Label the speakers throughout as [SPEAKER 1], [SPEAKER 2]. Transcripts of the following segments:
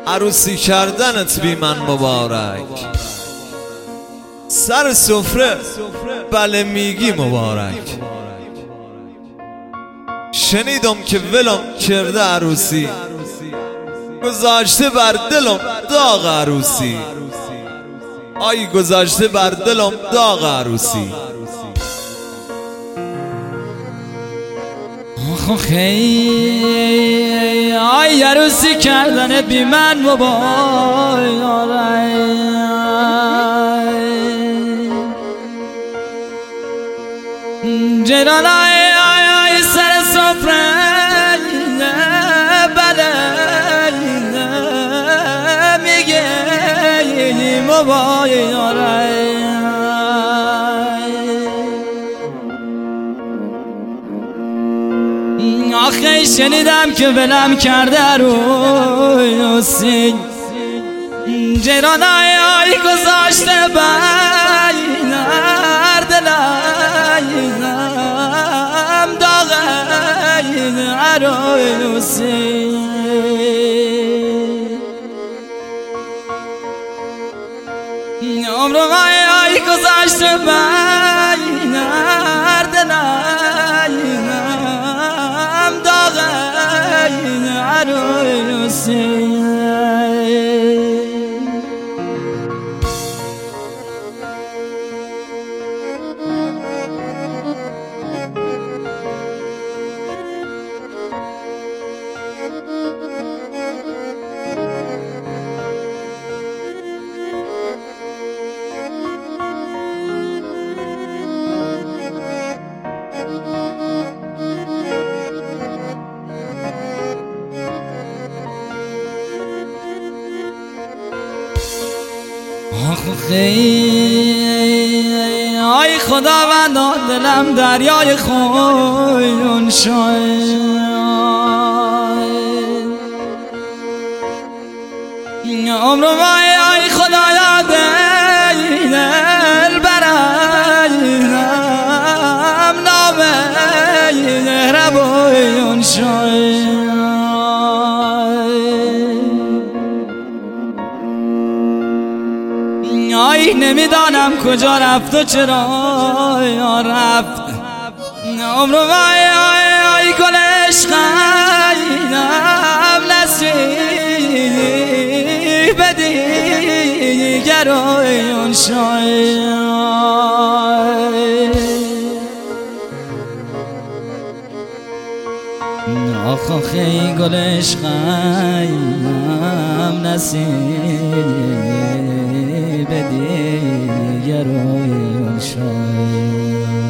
[SPEAKER 1] عروسی کردنت بی من مبارک، سر سفره بله میگی مبارک. شنیدم که ولم کرده عروسی، گذاشته بر دلم داغ عروسی. آی گذاشته بر دلم داغ عروسی.
[SPEAKER 2] آی عروسی کردن بی من مبارک، جنان آی سر سفره بله میگه مبارک. آخه شنیدم که ولم کرده عروسی، جرانای آی گذاشته بین دلم داغ عروسی. عمر آی گذاشته بین دلم داغ عروسی. آی خداوند دلم دریای خون شد، عمر آی خدایا دل برم نامه مهربون شد. آی نمیدانم کجا رفت و چرا رفت، عمر آی گل عشقم نصیب دیگران شد. آخه گل عشقم نصیب دیگران شد.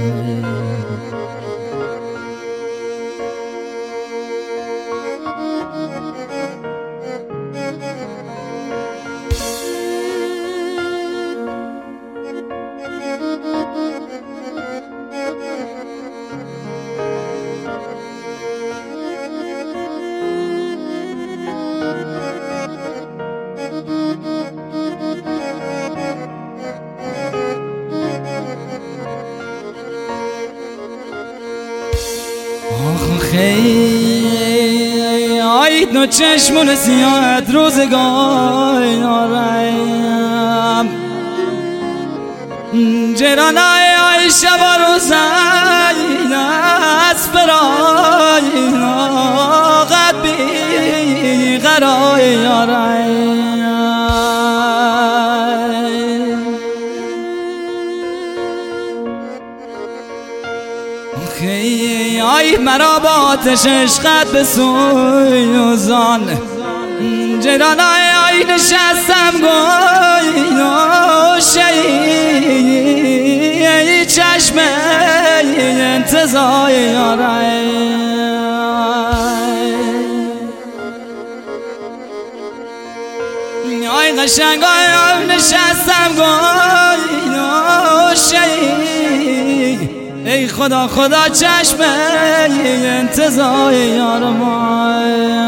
[SPEAKER 2] آی نو چشمون سیاحت روزگارم، جرانای آی شب و روزین از برای قد بی قرارم. آی مرا با آتش عشقت به سوزان، جرانای آی نشستم گوشه چشم انتظار آی قشنگ آی نشستم گوشه ای خدا چشم انتظار یارم.